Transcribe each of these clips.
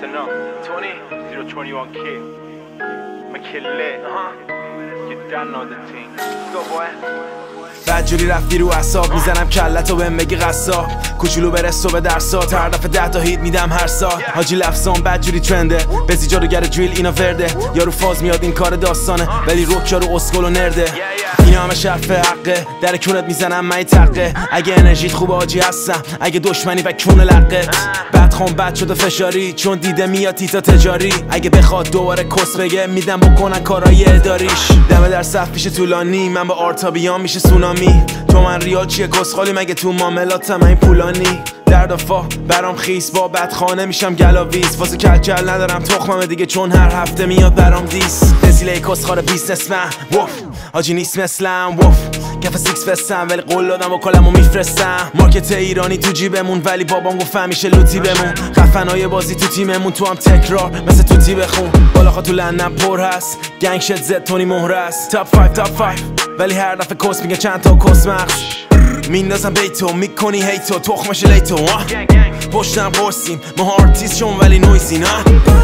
Listen up, 20-021 kid. I'ma kill it, You done know the thing. Let's go, boy. بدجوری رفتی رو اعصاب میزنم کلتو بهم بگی قصاب کوچولو برسو به درسات هر دفعه 10 تا هیت میدم هر سال حاجی لفظام بدجوری ترنده بزی جاروگر دریل اینا ورده یارو فاز میاد این کار داستانه ولی روک یارو اسکل و نرده اینا همه شرف حقه در کونت میزنم من تقه اگه انرژیت خوبه حاجی هستم اگه دشمنی و کون لقه بدخوام بد شده فشاری چون دیده میاد تیتا تجاری اگه بخواد دوباره کس بگه میدم بکنن کارای اداریش دمه در صف پیش طولانی من با آرتابیان میشه سونامی تو من ریال چیه کسخالی مگه تو معاملاتم این پولانی در دفعه برام خیس با بدخانه میشم گلاویز واسه کلکل ندارم تخمم دیگه چون هر هفته میاد برام دیس رسیله کسخار بیزنسمن وف حاجی نیست مثلم وف کف سیکس فستم ولی قول دادم و کلمو میفرستم مارکت ایرانی تو جیبمون ولی بابام گفت همیشه لوتی بمون خفنای بازی تو تیممون تو هم تکرار مثل توتی بخون بالاخا تو لندن پر هست گنگ شت زد تونی مهر است تاپ 5 ولی هر دفعه کس میگه چند تا کس مخش میندازم بیتو میکنی هیتو تخمش لیتو پشتم قرصیم ما آرتیست شون ولی نویزی نه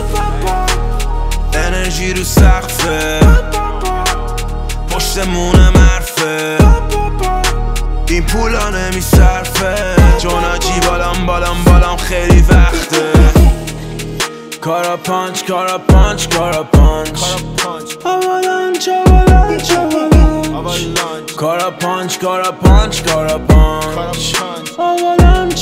انرژی رو سقفه پشتمونم حرفه این پولا نمیصرفه چون آجی بالام خیلی وقته کارا پانچ آوالانچ کارا پانچ آوالانچ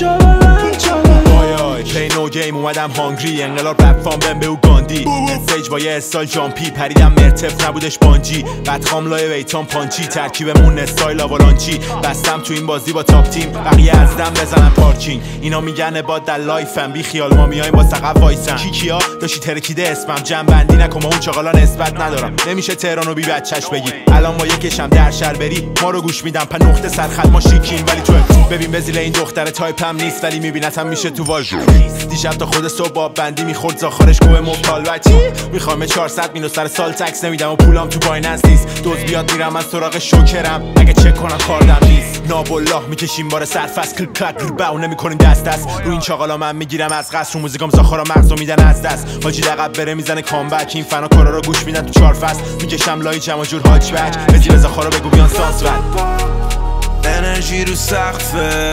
پلی نو گیم اومدم هانگری انقلاب رپ فام بهم به او گاندی استیج با یه استایل جامپی پریدم مرتف نبودش بانجی بدخام لای ویتام پانچی ترکیبمون استایل آوالانچی بستم تو این بازی با تاپ تیم بقیه از دم بزنن پارکینگ اینا میگن با در لایفم بی خیال ما میایم با سقف وایسن کیا داشتی ترکیده اسمم جمع بندی نکن اون چاقالا نسبت ندارم نمیشه تهرانو بی بچش بگی الان با یکشم در شهر بری ما رو گوش میدم په نقطه سرخط ما شیکیم ولی تو ببین بزیل این دختر تایپم نیست ولی میبینتم میشه تو واژو دیشب تا خود صبح باب بندی میخورد زاخارش گوه مبتال بچی میخوام 400 مینو سر سال تکس نمیدم و پولام تو بایننس نیست دوز بیاد میرم از سراغ شوکرم اگه چک کنم کاردم نیست نابالله میکشیم بار سرفست کل کلک رو نمیکنیم دست رو این چاقالا من میگیرم از قصر رو موزیکام زاخارا مغزو میدن از دست حاجی لقب بره میزنه کامبک این فنا کارا رو گوش میدن تو 4 فصل میکشم لای جمع جور هاچ بک بزی به زاخارا بگو بیان ساس انرژی رو سقفه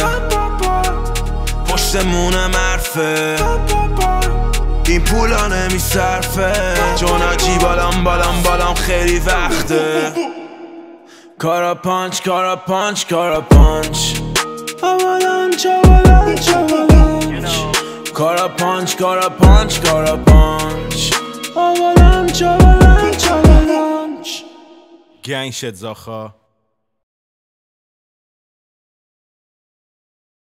پشتمونم حرفه این پولا نمیصرفه چون آجی بالام خیلی وقته کارا پانچ آوالانچ کارا پانچ آوالانچ گنگ شد زاخا